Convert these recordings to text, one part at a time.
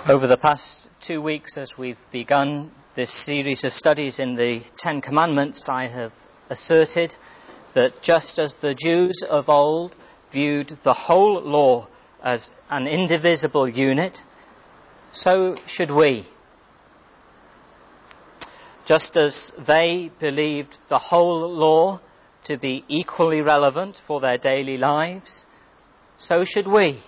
Over the past 2 weeks, as we've begun this series of studies in the Ten Commandments, I have asserted that just as the Jews of old viewed the whole law as an indivisible unit, so should we. Just as they believed the whole law to be equally relevant for their daily lives, so should we.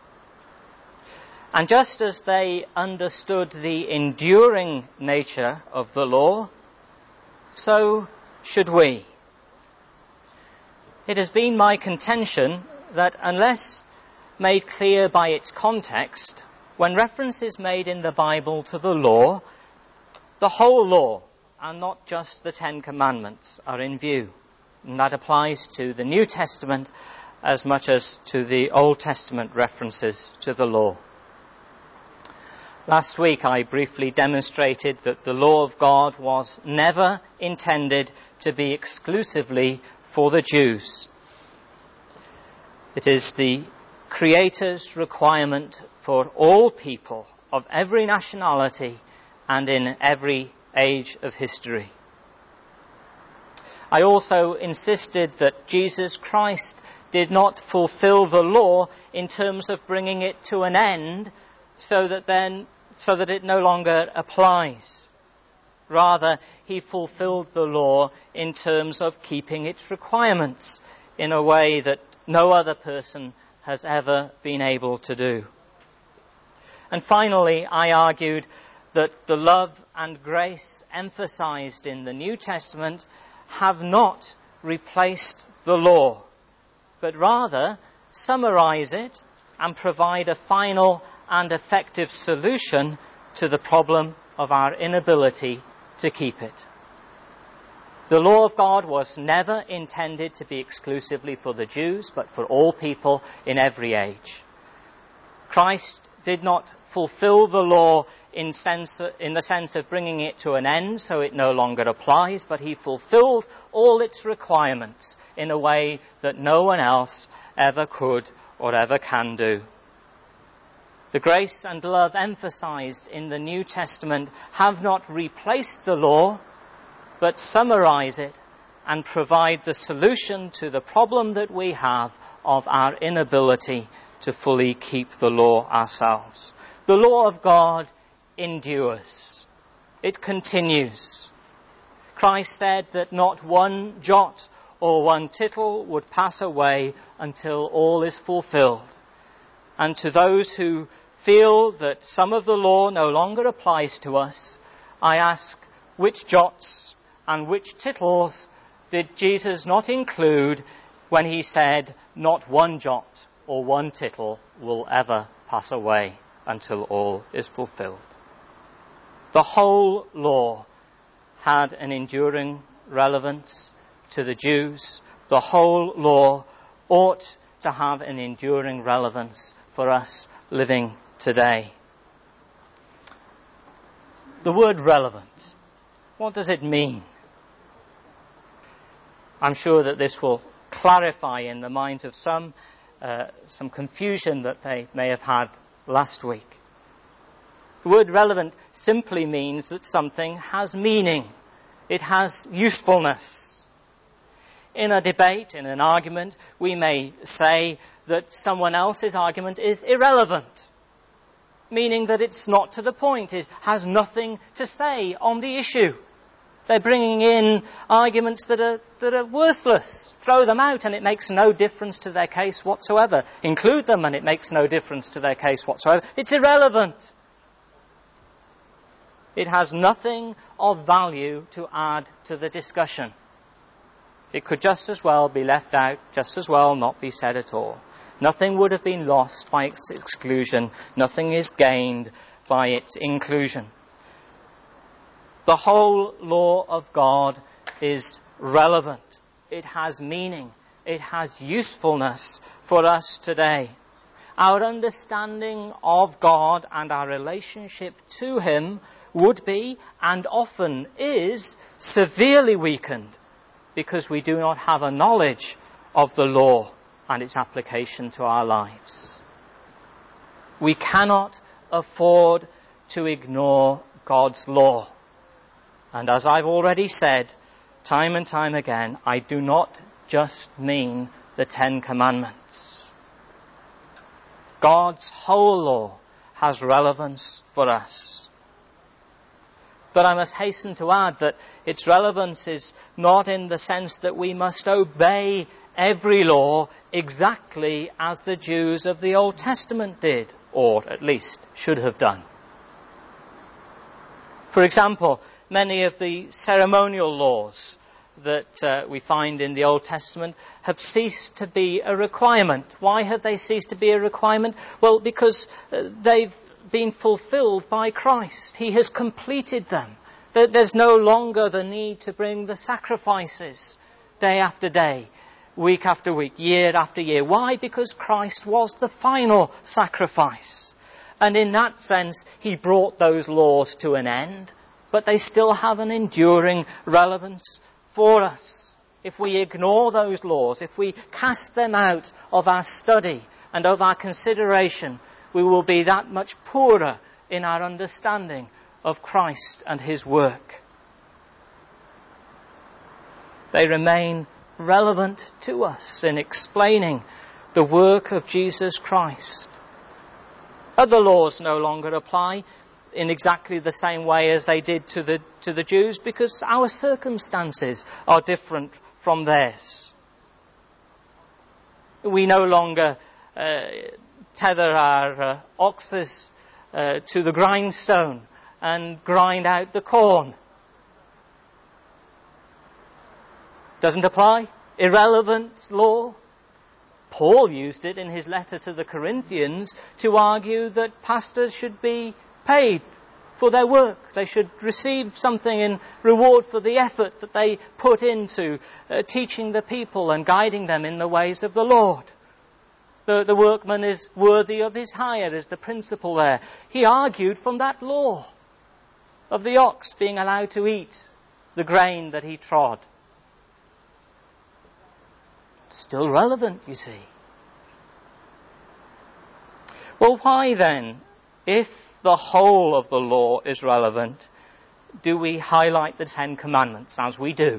And just as they understood the enduring nature of the law, so should we. It has been my contention that unless made clear by its context, when reference is made in the Bible to the law, the whole law, and not just the Ten Commandments, are in view. And that applies to the New Testament as much as to the Old Testament references to the law. Last week I briefly demonstrated that the law of God was never intended to be exclusively for the Jews. It is the Creator's requirement for all people of every nationality and in every age of history. I also insisted that Jesus Christ did not fulfill the law in terms of bringing it to an end so that it no longer applies. Rather, he fulfilled the law in terms of keeping its requirements in a way that no other person has ever been able to do. And finally, I argued that the love and grace emphasized in the New Testament have not replaced the law, but rather summarize it and provide a final and effective solution to the problem of our inability to keep it. The law of God was never intended to be exclusively for the Jews, but for all people in every age. Christ did not fulfill the law in the sense of bringing it to an end so it no longer applies, but he fulfilled all its requirements in a way that no one else ever could or ever can do. The grace and love emphasized in the New Testament have not replaced the law, but summarize it and provide the solution to the problem that we have of our inability to fully keep the law ourselves. The law of God endures. It continues. Christ said that not one jot or one tittle would pass away until all is fulfilled. And to those who feel that some of the law no longer applies to us, I ask, which jots and which tittles did Jesus not include when he said, not one jot or one tittle will ever pass away until all is fulfilled? The whole law had an enduring relevance to the Jews. The whole law ought to have an enduring relevance for us living today. The word relevant, what does it mean? I'm sure that this will clarify in the minds of some confusion that they may have had last week. The word relevant simply means that something has meaning. It has usefulness. In a debate, in an argument, we may say that someone else's argument is irrelevant, meaning that it's not to the point, it has nothing to say on the issue. They're bringing in arguments that are worthless. Throw them out and it makes no difference to their case whatsoever. Include them and it makes no difference to their case whatsoever. It's irrelevant. It has nothing of value to add to the discussion. It could just as well be left out, just as well not be said at all. Nothing would have been lost by its exclusion. Nothing is gained by its inclusion. The whole law of God is relevant. It has meaning. It has usefulness for us today. Our understanding of God and our relationship to him would be, and often is, severely weakened because we do not have a knowledge of the law and its application to our lives. We cannot afford to ignore God's law. And as I've already said, time and time again, I do not just mean the Ten Commandments. God's whole law has relevance for us. But I must hasten to add that its relevance is not in the sense that we must obey every law exactly as the Jews of the Old Testament did, or at least should have done. For example, many of the ceremonial laws that we find in the Old Testament have ceased to be a requirement. Why have they ceased to be a requirement? Well, because they've been fulfilled by Christ. He has completed them. There's no longer the need to bring the sacrifices day after day, week after week, year after year. Why? Because Christ was the final sacrifice. And in that sense, he brought those laws to an end, but they still have an enduring relevance for us. If we ignore those laws, if we cast them out of our study and of our consideration, we will be that much poorer in our understanding of Christ and his work. They remain relevant to us in explaining the work of Jesus Christ. Other laws no longer apply in exactly the same way as they did to the Jews, because our circumstances are different from theirs. We no longer tether our oxes to the grindstone and grind out the corn. Doesn't apply. Irrelevant law. Paul used it in his letter to the Corinthians to argue that pastors should be paid for their work. They should receive something in reward for the effort that they put into teaching the people and guiding them in the ways of the Lord. The workman is worthy of his hire is the principle there. He argued from that law of the ox being allowed to eat the grain that he trod. Still relevant, you see. Well, why then, if the whole of the law is relevant, do we highlight the Ten Commandments as we do?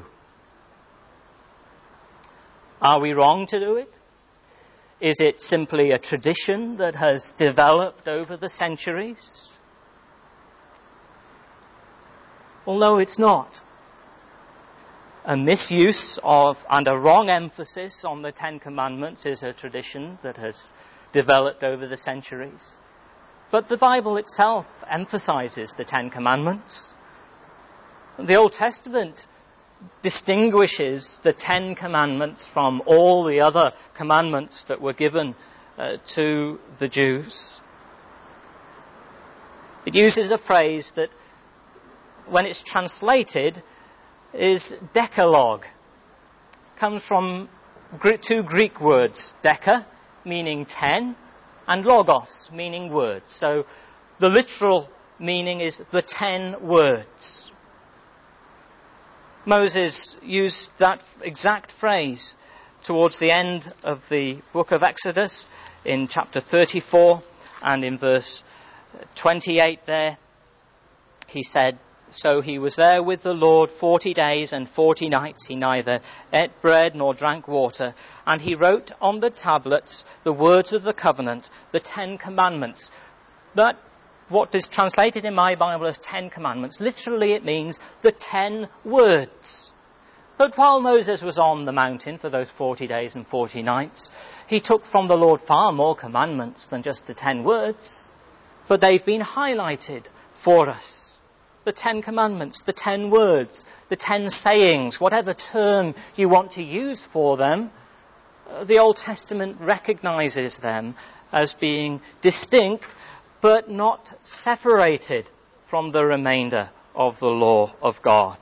Are we wrong to do it? Is it simply a tradition that has developed over the centuries? Well, no, it's not. A misuse of and a wrong emphasis on the Ten Commandments is a tradition that has developed over the centuries. But the Bible itself emphasizes the Ten Commandments. The Old Testament distinguishes the Ten Commandments from all the other commandments that were given to the Jews. It uses a phrase that, when it's translated, is Decalogue. Comes from two Greek words, deca, meaning 10, and logos, meaning words. So the literal meaning is the 10 words. Moses used that exact phrase towards the end of the book of Exodus in chapter 34 and in verse 28 there. He said, "So he was there with the Lord 40 days and 40 nights. He neither ate bread nor drank water. And he wrote on the tablets the words of the covenant, the 10 Commandments." That, what is translated in my Bible as 10 Commandments, literally it means the 10 words. But while Moses was on the mountain for those 40 days and 40 nights, he took from the Lord far more commandments than just the 10 words. But they've been highlighted for us. The 10 Commandments, the 10 words, the 10 sayings, whatever term you want to use for them, the Old Testament recognizes them as being distinct but not separated from the remainder of the law of God.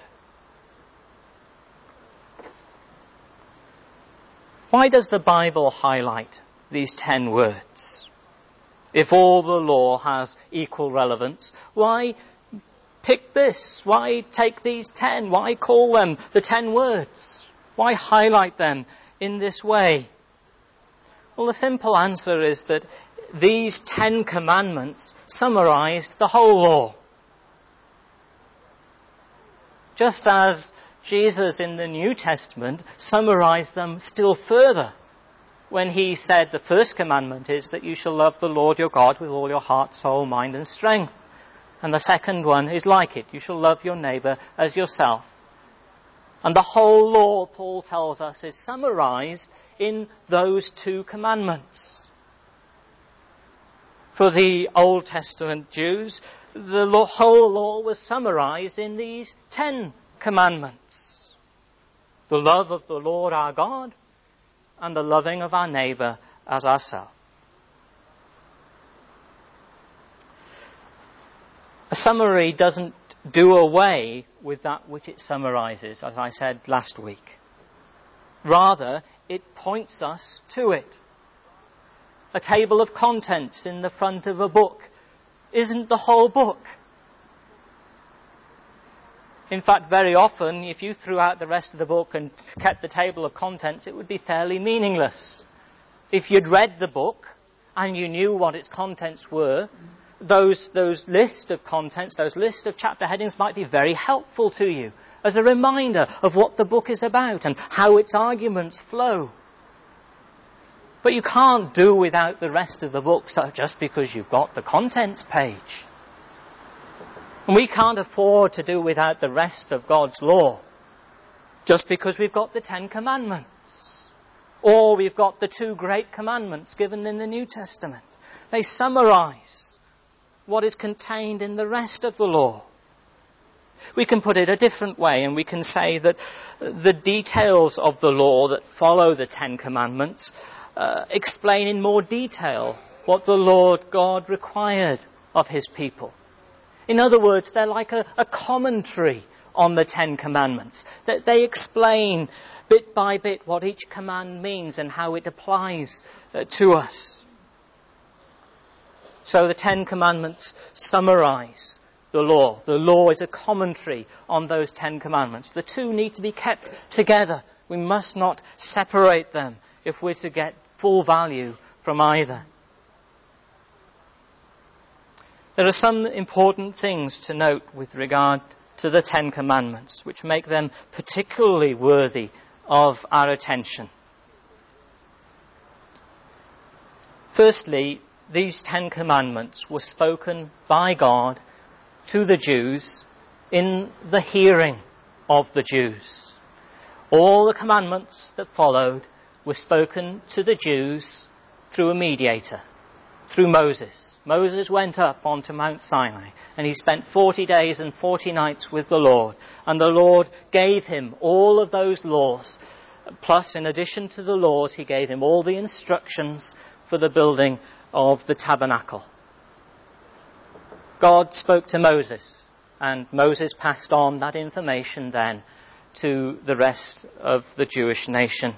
Why does the Bible highlight these 10 words? If all the law has equal relevance, why pick this? Why take these 10? Why call them the 10 words? Why highlight them in this way? Well, the simple answer is that these 10 commandments summarized the whole law. Just as Jesus in the New Testament summarized them still further when he said the first commandment is that you shall love the Lord your God with all your heart, soul, mind and strength. And the second one is like it. You shall love your neighbour as yourself. And the whole law, Paul tells us, is summarized in those 2 commandments. For the Old Testament Jews, the whole law was summarized in these 10 commandments. The love of the Lord our God and the loving of our neighbour as ourselves. A summary doesn't do away with that which it summarizes, as I said last week. Rather, it points us to it. A table of contents in the front of a book isn't the whole book. In fact, very often, if you threw out the rest of the book and kept the table of contents, it would be fairly meaningless. If you'd read the book and you knew what its contents were, those list of contents, those list of chapter headings might be very helpful to you as a reminder of what the book is about and how its arguments flow. But you can't do without the rest of the book just because you've got the contents page. And we can't afford to do without the rest of God's law just because we've got the 10 commandments. Or we've got the 2 great commandments given in the New Testament. They summarize what is contained in the rest of the law. We can put it a different way and we can say that the details of the law that follow the 10 commandments explain in more detail what the Lord God required of his people. In other words, they're like a commentary on the 10 commandments. That they explain bit by bit what each command means and how it applies to us. So the 10 commandments summarize the law. The law is a commentary on those 10 commandments. The 2 need to be kept together. We must not separate them if we're to get full value from either. There are some important things to note with regard to the 10 commandments, which make them particularly worthy of our attention. Firstly, these 10 commandments were spoken by God to the Jews in the hearing of the Jews. All the commandments that followed were spoken to the Jews through a mediator, through Moses. Moses went up onto Mount Sinai and he spent 40 days and 40 nights with the Lord. And the Lord gave him all of those laws. Plus, in addition to the laws, he gave him all the instructions for the building of the tabernacle. God spoke to Moses and Moses passed on that information then to the rest of the Jewish nation.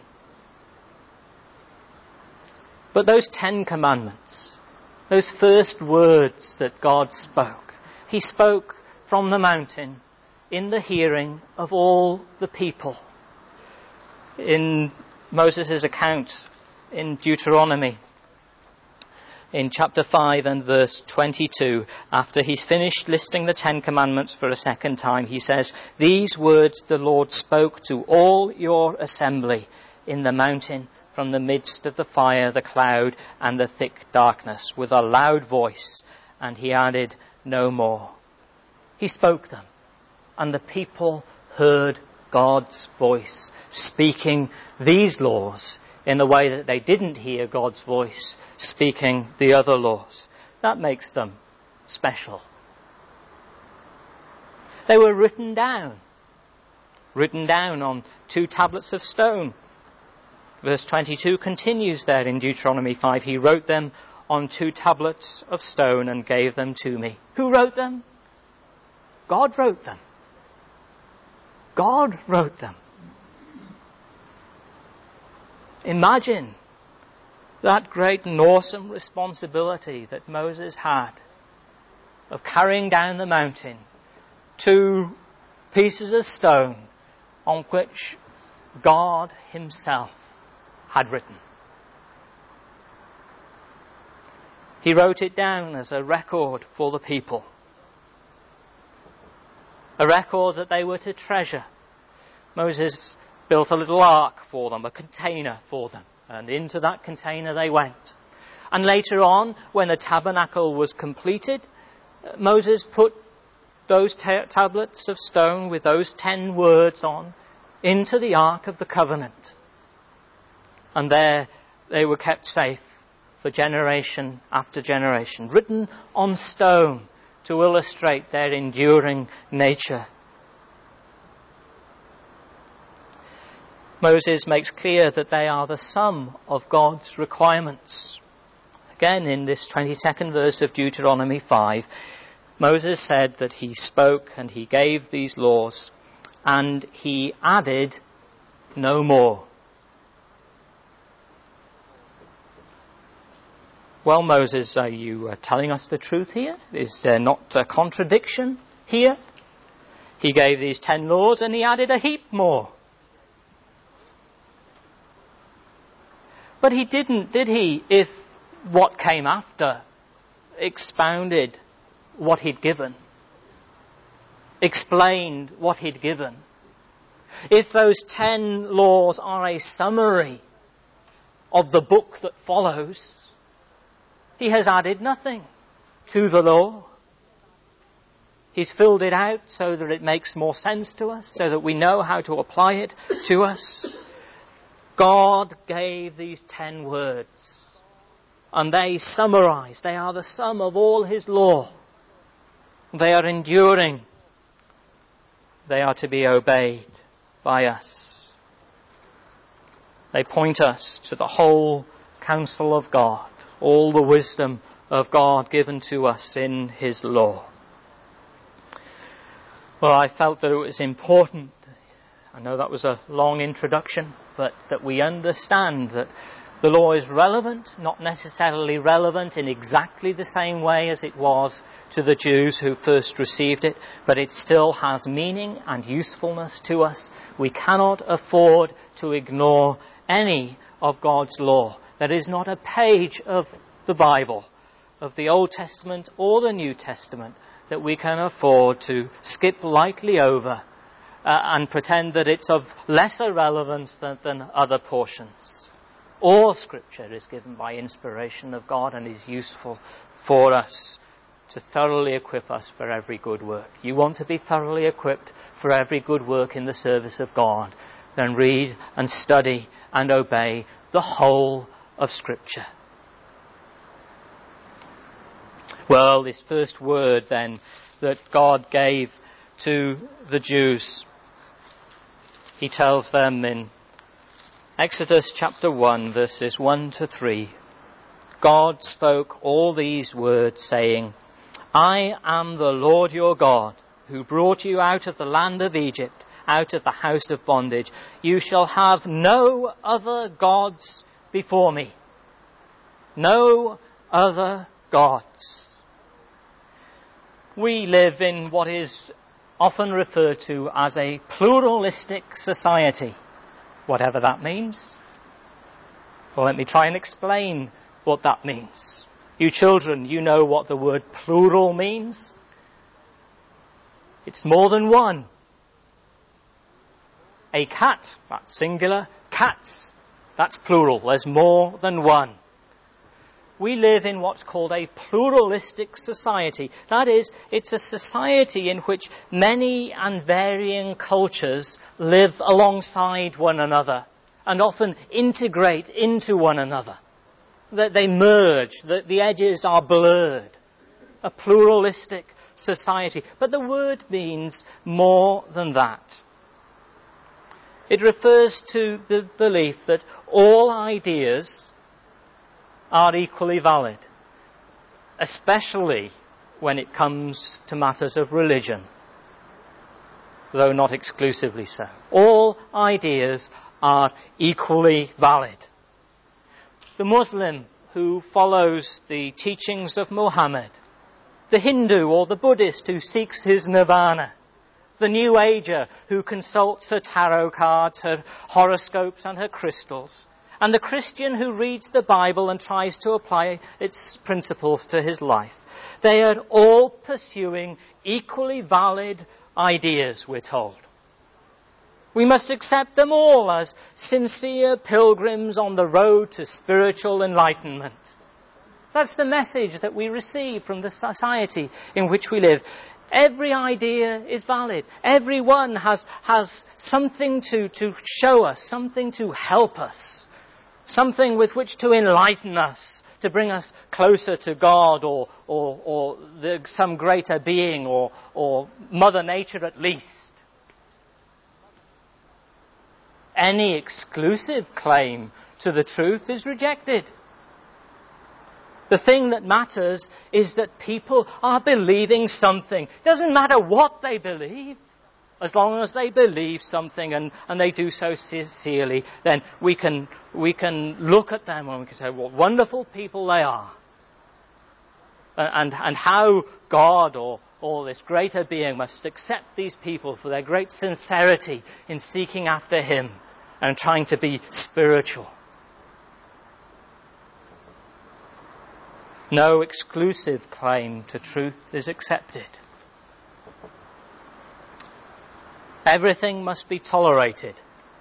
But those 10 commandments, those first words that God spoke, he spoke from the mountain in the hearing of all the people. In Moses' account in Deuteronomy, in chapter 5 and verse 22, after he's finished listing the 10 commandments for a second time, he says, "These words the Lord spoke to all your assembly in the mountain from the midst of the fire, the cloud, and the thick darkness, with a loud voice." And he added no more. He spoke them, and the people heard God's voice speaking these laws in the way that they didn't hear God's voice speaking the other laws. That makes them special. They were written down on 2 tablets of stone. Verse 22 continues there in Deuteronomy 5. He wrote them on 2 tablets of stone and gave them to me. Who wrote them? God wrote them. God wrote them. Imagine that great and awesome responsibility that Moses had of carrying down the mountain 2 pieces of stone on which God himself had written. He wrote it down as a record for the people. A record that they were to treasure. Moses built a little ark for them, a container for them. And into that container they went. And later on, when the tabernacle was completed, Moses put those tablets of stone with those 10 words on into the Ark of the Covenant. And there they were kept safe for generation after generation, written on stone to illustrate their enduring nature. Moses makes clear that they are the sum of God's requirements. Again, in this 22nd verse of Deuteronomy 5, Moses said that he spoke and he gave these laws, and he added no more. Well, Moses, are you telling us the truth here? Is there not a contradiction here? He gave these 10 laws and he added a heap more. But he didn't, did he, if what came after expounded what he'd given, explained what he'd given? If those 10 laws are a summary of the book that follows, he has added nothing to the law. He's filled it out so that it makes more sense to us, so that we know how to apply it to us. God gave these 10 words, and they summarize. They are the sum of all his law. They are enduring. They are to be obeyed by us. They point us to the whole counsel of God, all the wisdom of God given to us in his law. Well, I felt that it was important. I know that was a long introduction, but that we understand that the law is relevant, not necessarily relevant in exactly the same way as it was to the Jews who first received it, but it still has meaning and usefulness to us. We cannot afford to ignore any of God's law. There is not a page of the Bible, of the Old Testament or the New Testament, that we can afford to skip lightly over and pretend that it's of lesser relevance than other portions. All Scripture is given by inspiration of God and is useful for us to thoroughly equip us for every good work. You want to be thoroughly equipped for every good work in the service of God, then read and study and obey the whole of Scripture. Well, this first word then that God gave to the Jews, he tells them in Exodus chapter 1, verses 1 to 3, God spoke all these words, saying, I am the Lord your God, who brought you out of the land of Egypt, out of the house of bondage. You shall have no other gods before me. No other gods. We live in what is often referred to as a pluralistic society, whatever that means. Well, let me try and explain what that means. You children, you know what the word plural means. It's more than one. A cat, that's singular. Cats, that's plural. There's more than one. We live in what's called a pluralistic society. That is, it's a society in which many and varying cultures live alongside one another and often integrate into one another. That they merge, that the edges are blurred. A pluralistic society. But the word means more than that. It refers to the belief that all ideas are equally valid, especially when it comes to matters of religion, though not exclusively so. All ideas are equally valid. The Muslim who follows the teachings of Muhammad, the Hindu or the Buddhist who seeks his nirvana, the New Ager who consults her tarot cards, her horoscopes and her crystals, And the Christian who reads the Bible and tries to apply its principles to his life, they are all pursuing equally valid ideas, we're told. We must accept them all as sincere pilgrims on the road to spiritual enlightenment. That's the message that we receive from the society in which we live. Every idea is valid. Everyone has something to show us, something to help us, something with which to enlighten us, to bring us closer to God or some greater being or Mother Nature at least. Any exclusive claim to the truth is rejected. The thing that matters is that people are believing something. It doesn't matter what they believe. As long as they believe something and they do so sincerely, then we can look at them and we can say what wonderful people they are. And how God or this greater being must accept these people for their great sincerity in seeking after Him and trying to be spiritual. No exclusive claim to truth is accepted. Everything must be tolerated.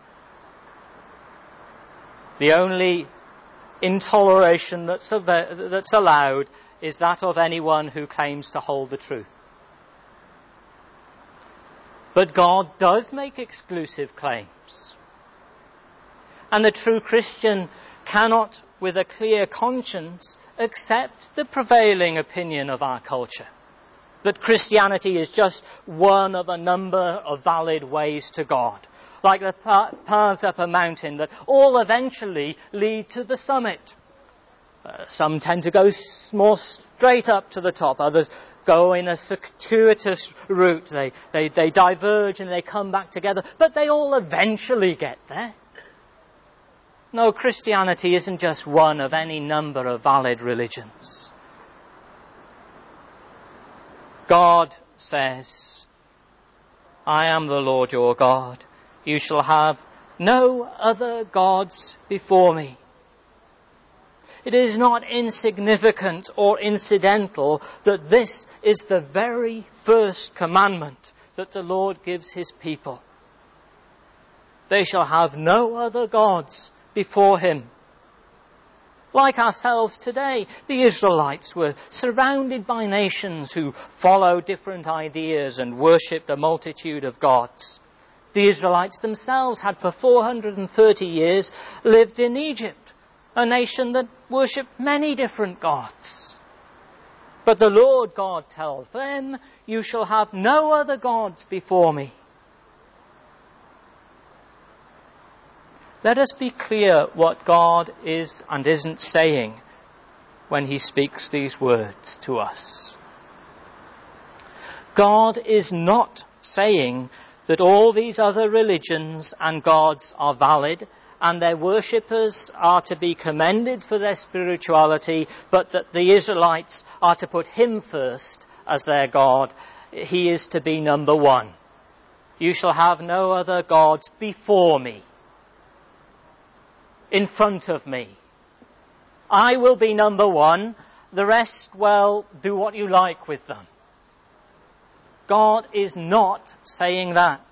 The only intoleration that's allowed is that of anyone who claims to hold the truth. But God does make exclusive claims. And the true Christian cannot, with a clear conscience, accept the prevailing opinion of our culture, that Christianity is just one of a number of valid ways to God, like the paths up a mountain that all eventually lead to the summit. Some tend to go more straight up to the top, others go in a circuitous route. They diverge and they come back together, but they all eventually get there. No, Christianity isn't just one of any number of valid religions. God says, I am the Lord your God. You shall have no other gods before me. It is not insignificant or incidental that this is the very first commandment that the Lord gives His people. They shall have no other gods before Him. Like ourselves today, the Israelites were surrounded by nations who follow different ideas and worshipped a multitude of gods. The Israelites themselves had for 430 years lived in Egypt, a nation that worshipped many different gods. But the Lord God tells them, you shall have no other gods before me. Let us be clear what God is and isn't saying when He speaks these words to us. God is not saying that all these other religions and gods are valid and their worshippers are to be commended for their spirituality, but that the Israelites are to put Him first as their God. He is to be number one. You shall have no other gods before me. In front of me. I will be number one. The rest, well, do what you like with them. God is not saying that.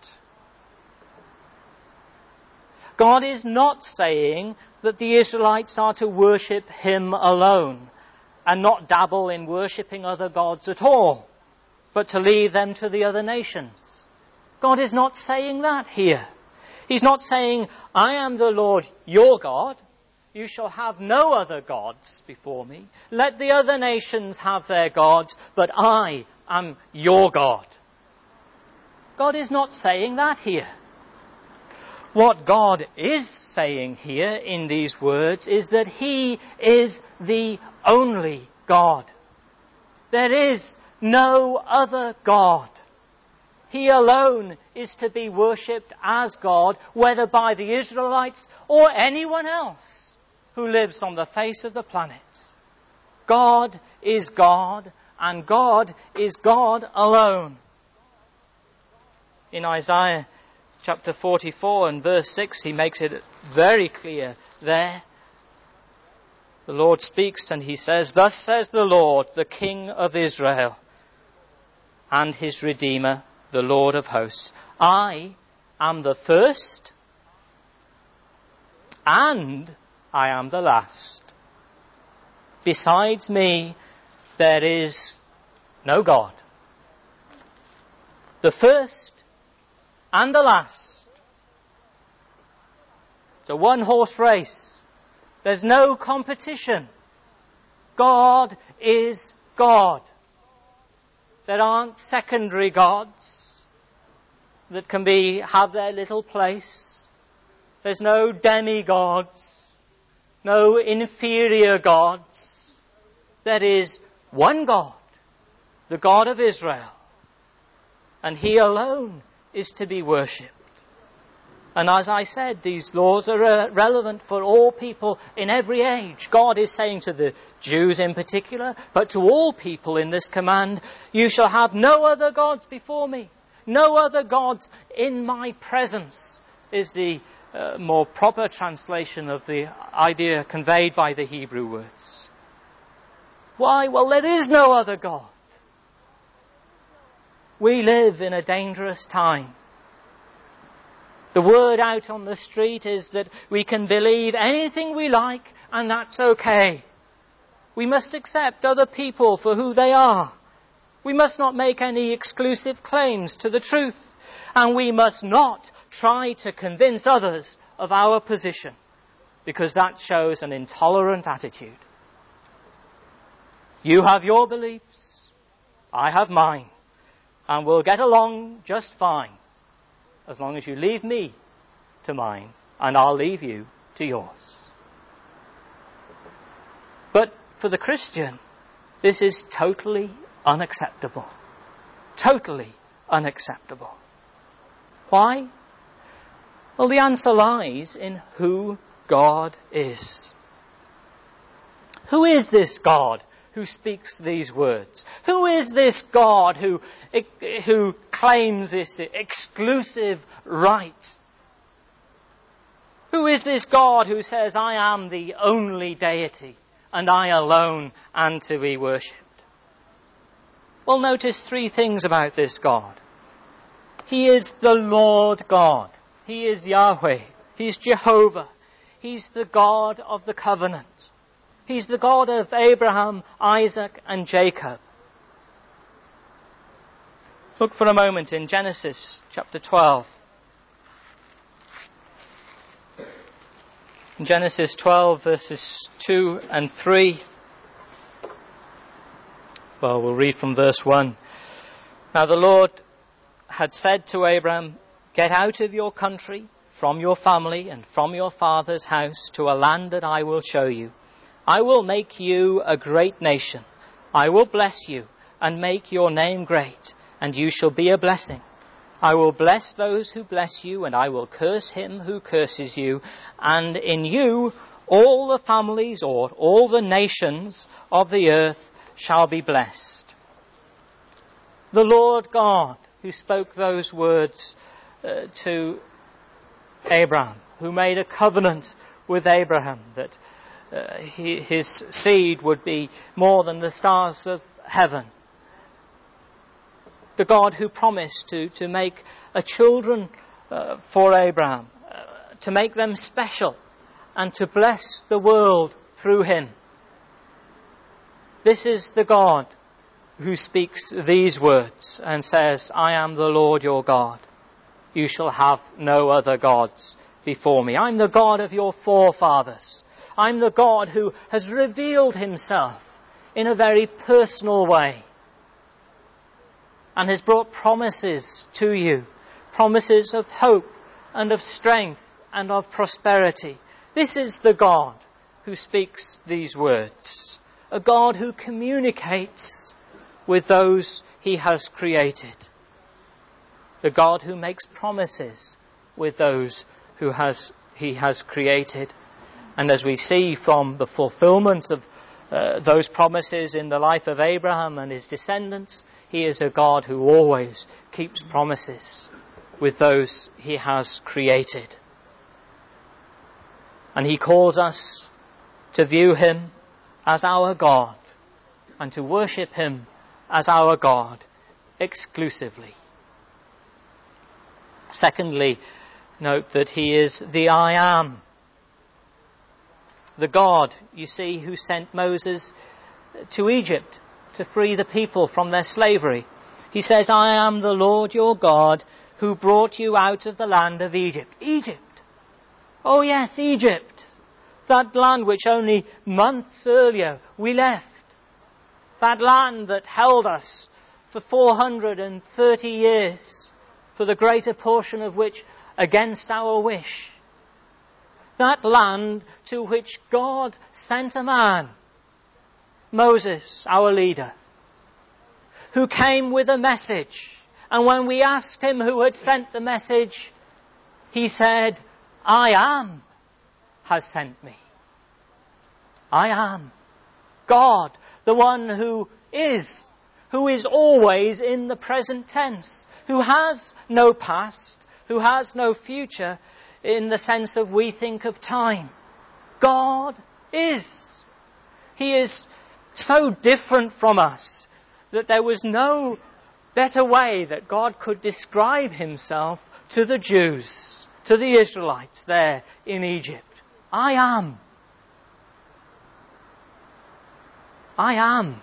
God is not saying that the Israelites are to worship Him alone and not dabble in worshipping other gods at all, but to leave them to the other nations. God is not saying that here. He's not saying, I am the Lord your God. You shall have no other gods before me. Let the other nations have their gods, but I am your God. God is not saying that here. What God is saying here in these words is that He is the only God. There is no other God. He alone is to be worshipped as God, whether by the Israelites or anyone else who lives on the face of the planet. God is God, and God is God alone. In Isaiah chapter 44 and verse 6, He makes it very clear there, the Lord speaks and he says, "Thus says the Lord, the King of Israel, and his Redeemer, the Lord of hosts. I am the first, and I am the last. Besides me, there is no God." The first and the last. It's a one-horse race. There's no competition. God is God. There aren't secondary gods that can have their little place. There's no demigods, no inferior gods. There is one God, the God of Israel, and he alone is to be worshipped. And as I said, these laws are relevant for all people in every age. God is saying to the Jews in particular, but to all people in this command, "You shall have no other gods before me. No other gods in my presence," is the more proper translation of the idea conveyed by the Hebrew words. Why? Well, there is no other God. We live in a dangerous time. The word out on the street is that we can believe anything we like, and that's okay. We must accept other people for who they are. We must not make any exclusive claims to the truth, and we must not try to convince others of our position, because that shows an intolerant attitude. You have your beliefs, I have mine, and we'll get along just fine, as long as you leave me to mine, and I'll leave you to yours. But for the Christian, this is totally unacceptable. Totally unacceptable. Why? Well, the answer lies in who God is. Who is this God who speaks these words? Who is this God who claims this exclusive right? Who is this God who says, "I am the only deity, and I alone am to be worshipped"? Well, notice three things about this God. He is the Lord God. He is Yahweh. He's Jehovah. He's the God of the covenant. He's the God of Abraham, Isaac, and Jacob. Look for a moment in Genesis chapter 12. In Genesis 12, verses 2 and 3. Well, we'll read from verse 1. "Now the Lord had said to Abraham, 'Get out of your country, from your family, and from your father's house, to a land that I will show you. I will make you a great nation. I will bless you and make your name great, and you shall be a blessing. I will bless those who bless you, and I will curse him who curses you. And in you all the families, or all the nations of the earth, shall be blessed.'" The Lord God who spoke those words to Abraham, who made a covenant with Abraham that his seed would be more than the stars of heaven. The God who promised to make a children for Abraham, to make them special, and to bless the world through him. This is the God who speaks these words and says, "I am the Lord your God. You shall have no other gods before me. I'm the God of your forefathers. I'm the God who has revealed himself in a very personal way and has brought promises to you, promises of hope and of strength and of prosperity." This is the God who speaks these words, a God who communicates with those he has created, the God who makes promises with those he has created. And as we see from the fulfillment of those promises in the life of Abraham and his descendants, he is a God who always keeps promises with those he has created. And he calls us to view him as our God and to worship him as our God exclusively. Secondly, note that he is the I am. The God, you see, who sent Moses to Egypt to free the people from their slavery. He says, I am the Lord your God who brought you out of the land of Egypt. Egypt. Oh yes, Egypt. That land which only months earlier we left. That land that held us for 430 years, for the greater portion of which against our wish. That land to which God sent a man, Moses, our leader, who came with a message. And when we asked him who had sent the message, he said, I am has sent me. I am. God, the one who is always in the present tense, who has no past, who has no future in the sense of we think of time. God is. He is so different from us that there was no better way that God could describe himself to the Jews, to the Israelites there in Egypt. I am. I am.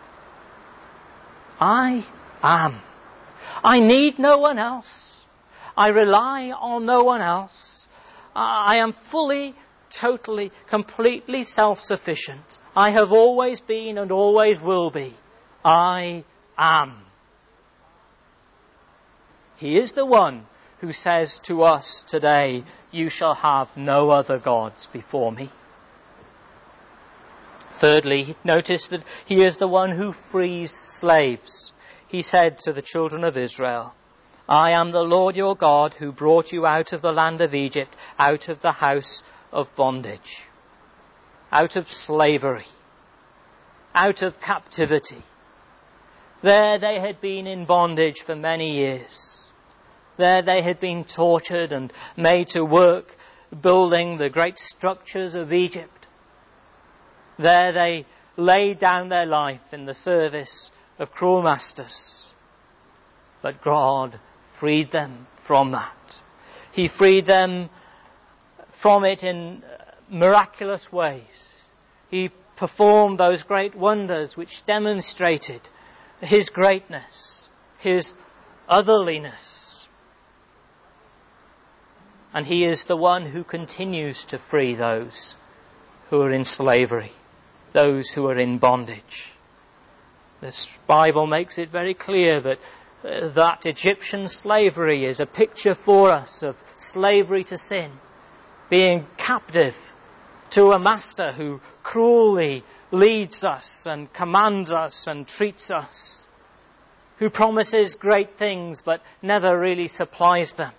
I am. I need no one else. I rely on no one else. I am fully, totally, completely self-sufficient. I have always been and always will be. I am. He is the one who says to us today, you shall have no other gods before me. Thirdly, notice that he is the one who frees slaves. He said to the children of Israel, I am the Lord your God who brought you out of the land of Egypt, out of the house of bondage, out of slavery, out of captivity. There they had been in bondage for many years. There they had been tortured and made to work building the great structures of Egypt. There they laid down their life in the service of cruel masters. But God freed them from that. He freed them from it in miraculous ways. He performed those great wonders which demonstrated his greatness, his otherliness. And he is the one who continues to free those who are in slavery, those who are in bondage. This Bible makes it very clear that that Egyptian slavery is a picture for us of slavery to sin, being captive to a master who cruelly leads us and commands us and treats us, who promises great things but never really supplies them,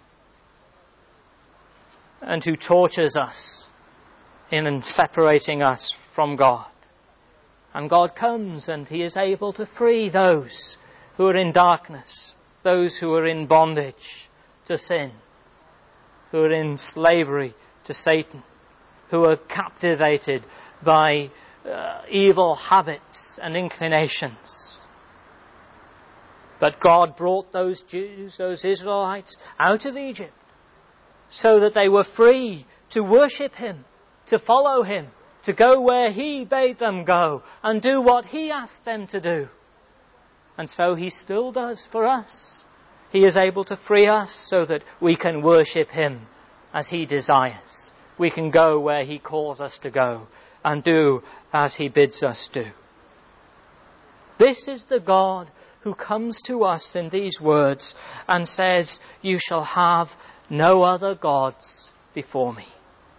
and who tortures us in separating us from God. And God comes and he is able to free those who are in darkness, those who are in bondage to sin, who are in slavery to Satan, who are captivated by evil habits and inclinations. But God brought those Jews, those Israelites, out of Egypt so that they were free to worship him, to follow him, to go where he bade them go and do what he asked them to do. And so he still does for us. He is able to free us so that we can worship him as he desires. We can go where he calls us to go and do as he bids us do. This is the God who comes to us in these words and says, you shall have no other gods before me.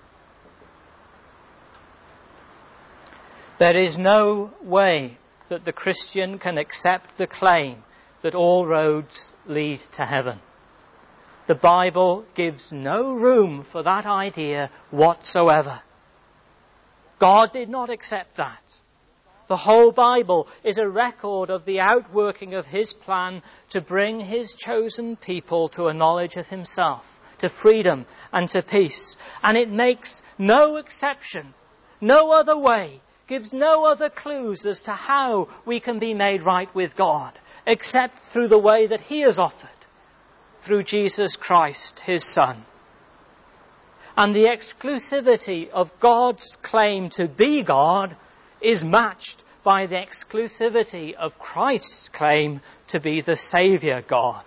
There is no way that the Christian can accept the claim that all roads lead to heaven. The Bible gives no room for that idea whatsoever. God did not accept that. The whole Bible is a record of the outworking of his plan to bring his chosen people to a knowledge of himself, to freedom and to peace. And it makes no exception, no other way, gives no other clues as to how we can be made right with God, except through the way that he has offered, through Jesus Christ, his Son. And the exclusivity of God's claim to be God is matched by the exclusivity of Christ's claim to be the Saviour God.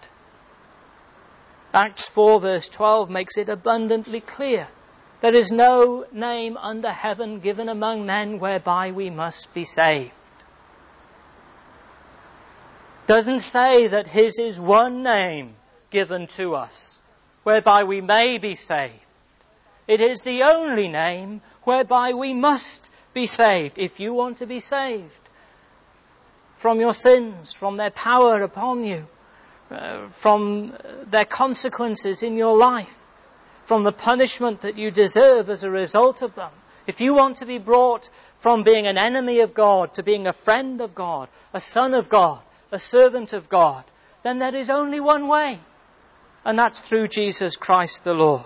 Acts 4 verse 12 makes it abundantly clear. There is no name under heaven given among men whereby we must be saved. Doesn't say that his is one name given to us whereby we may be saved. It is the only name whereby we must be saved. If you want to be saved from your sins, from their power upon you, from their consequences in your life, from the punishment that you deserve as a result of them. If you want to be brought from being an enemy of God to being a friend of God, a son of God, a servant of God, then there is only one way, and that's through Jesus Christ the Lord.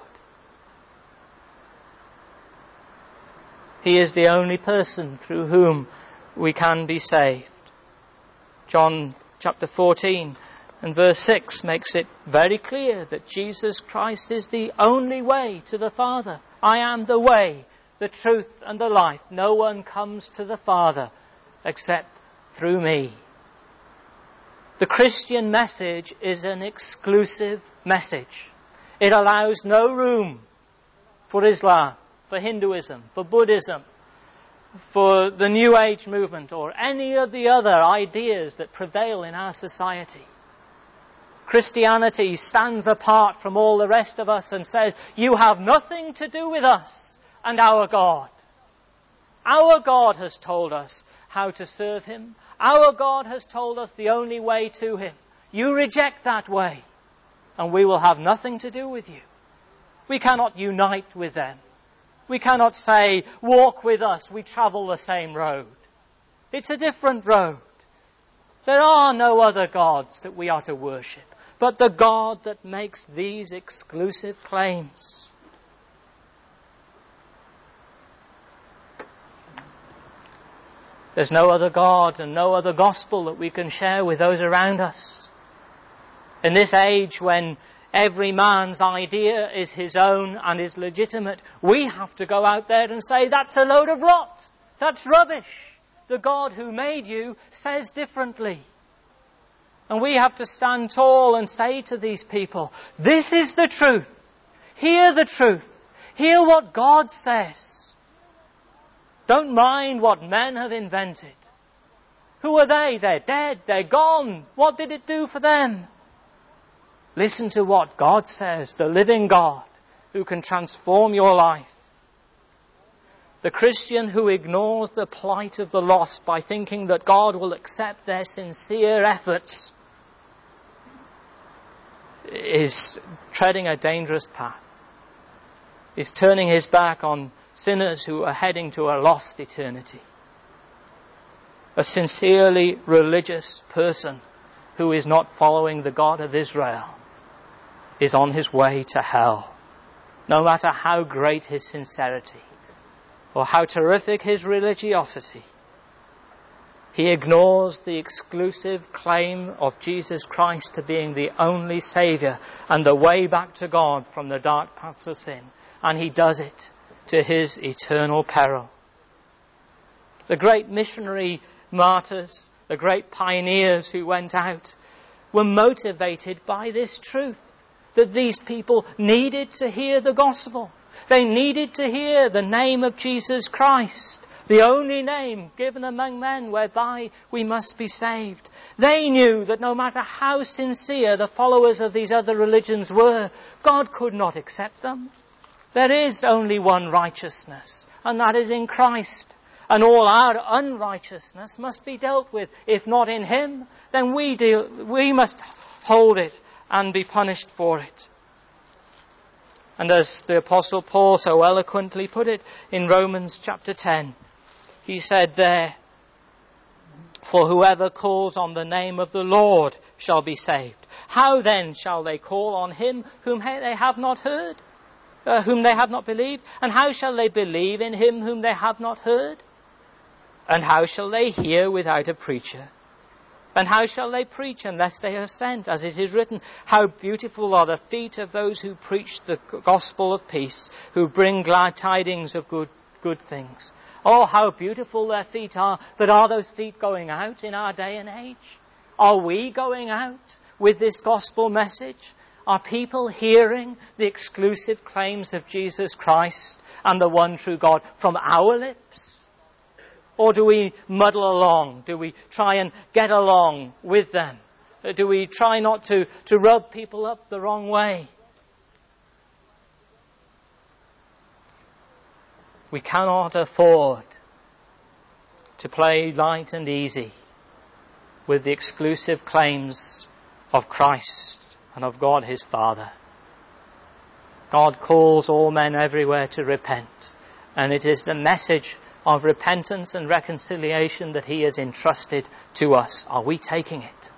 He is the only person through whom we can be saved. John chapter 14 and verse 6 makes it very clear that Jesus Christ is the only way to the Father. I am the way, the truth and the life. No one comes to the Father except through me. The Christian message is an exclusive message. It allows no room for Islam, for Hinduism, for Buddhism, for the New Age movement, or any of the other ideas that prevail in our society. Christianity stands apart from all the rest of us and says, you have nothing to do with us and our God. Our God has told us how to serve him. Our God has told us the only way to him. You reject that way, and we will have nothing to do with you. We cannot unite with them. We cannot say, walk with us, we travel the same road. It's a different road. There are no other gods that we are to worship, but the God that makes these exclusive claims. There's no other God and no other gospel that we can share with those around us. In this age when every man's idea is his own and is legitimate, we have to go out there and say, that's a load of rot. That's rubbish. The God who made you says differently. And we have to stand tall and say to these people, this is the truth. Hear the truth. Hear what God says. Don't mind what men have invented. Who are they? They're dead. They're gone. What did it do for them? Listen to what God says, the living God who can transform your life. The Christian who ignores the plight of the lost by thinking that God will accept their sincere efforts is treading a dangerous path. Is turning his back on sinners who are heading to a lost eternity. A sincerely religious person who is not following the God of Israel is on his way to hell, no matter how great his sincerity or how terrific his religiosity. He ignores the exclusive claim of Jesus Christ to being the only Saviour and the way back to God from the dark paths of sin, and he does it to his eternal peril. The great missionary martyrs, the great pioneers who went out, were motivated by this truth, that these people needed to hear the gospel. They needed to hear the name of Jesus Christ, the only name given among men whereby we must be saved. They knew that no matter how sincere the followers of these other religions were, God could not accept them. There is only one righteousness, and that is in Christ. And all our unrighteousness must be dealt with. If not in him, then we must hold it and be punished for it. And as the Apostle Paul so eloquently put it in Romans chapter 10, he said there, for whoever calls on the name of the Lord shall be saved. How then shall they call on him whom they have not heard, whom they have not believed? And how shall they believe in him whom they have not heard? And how shall they hear without a preacher? And how shall they preach unless they are sent? As it is written, how beautiful are the feet of those who preach the gospel of peace, who bring glad tidings of good things. Oh, how beautiful their feet are. But are those feet going out in our day and age? Are we going out with this gospel message? Are people hearing the exclusive claims of Jesus Christ and the one true God from our lips? Or do we muddle along? Do we try and get along with them? Do we try not to rub people up the wrong way? We cannot afford to play light and easy with the exclusive claims of Christ and of God his Father. God calls all men everywhere to repent, and it is the message of repentance and reconciliation that he has entrusted to us. Are we taking it?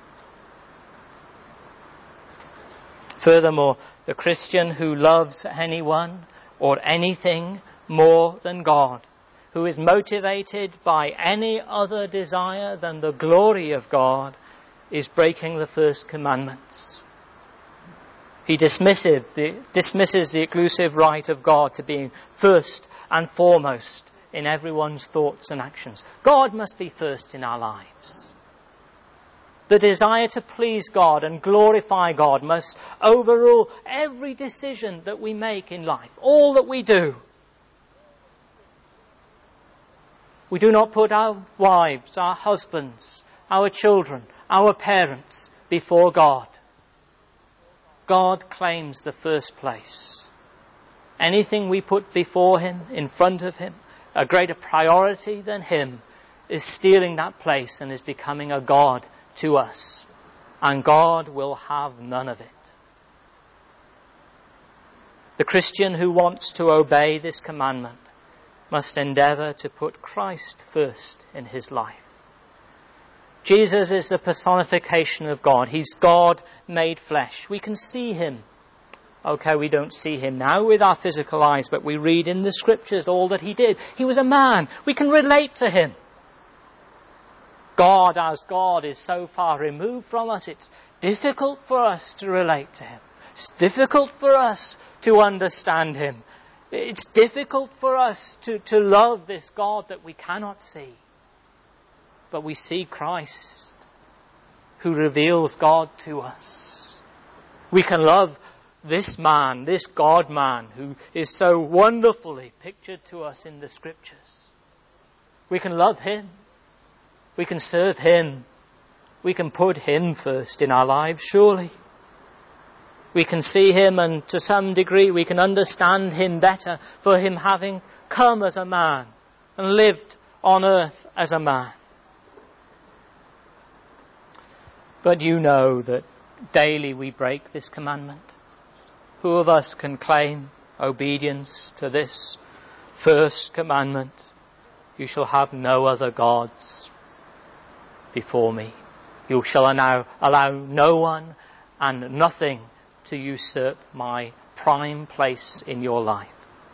Furthermore, the Christian who loves anyone or anything more than God, who is motivated by any other desire than the glory of God, is breaking the first commandments. He dismisses the exclusive right of God to being first and foremost in everyone's thoughts and actions. God must be first in our lives. The desire to please God and glorify God must overrule every decision that we make in life, all that we do. We do not put our wives, our husbands, our children, our parents before God. God claims the first place. Anything we put before him, in front of him, a greater priority than him, is stealing that place and is becoming a God to us. And God will have none of it. The Christian who wants to obey this commandment must endeavour to put Christ first in his life. Jesus is the personification of God. He's God made flesh. We can see him. Okay, we don't see him now with our physical eyes, but we read in the scriptures all that he did. He was a man. We can relate to him. God as God is so far removed from us, it's difficult for us to relate to him. It's difficult for us to understand him. It's difficult for us to love this God that we cannot see. But we see Christ, who reveals God to us. We can love this man, this God-man, who is so wonderfully pictured to us in the scriptures. We can love him. We can serve him. We can put him first in our lives, surely. We can see him, and to some degree we can understand him better for him having come as a man and lived on earth as a man. But you know that daily we break this commandment. Who of us can claim obedience to this first commandment? You shall have no other gods before me. You shall now allow no one and nothing to usurp my prime place in your life.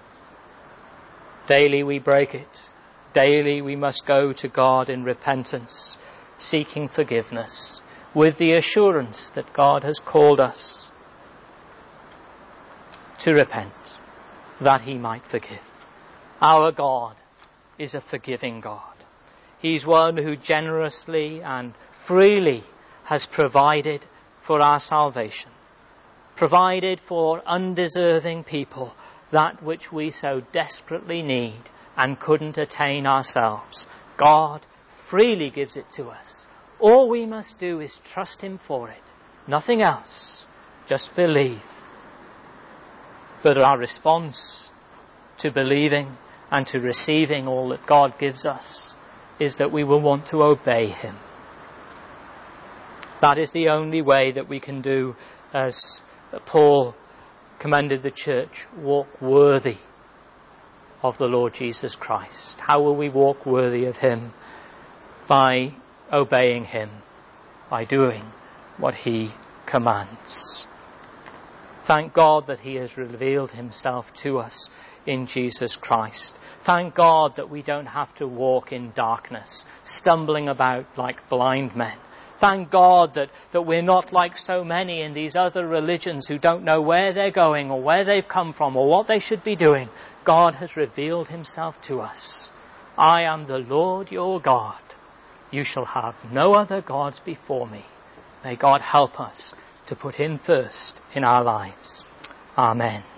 Daily we break it. Daily we must go to God in repentance, seeking forgiveness, with the assurance that God has called us to repent, that he might forgive. Our God is a forgiving God. He's one who generously and freely has provided for our salvation, provided for undeserving people that which we so desperately need and couldn't attain ourselves. God freely gives it to us. All we must do is trust him for it. Nothing else. Just believe. But our response to believing and to receiving all that God gives us is that we will want to obey him. That is the only way that we can do as Paul commended the church, walk worthy of the Lord Jesus Christ. How will we walk worthy of him? By obeying him, by doing what he commands. Thank God that he has revealed himself to us in Jesus Christ. Thank God that we don't have to walk in darkness, stumbling about like blind men. Thank God that we're not like so many in these other religions who don't know where they're going or where they've come from or what they should be doing. God has revealed himself to us. I am the Lord your God. You shall have no other gods before me. May God help us to put him first in our lives. Amen.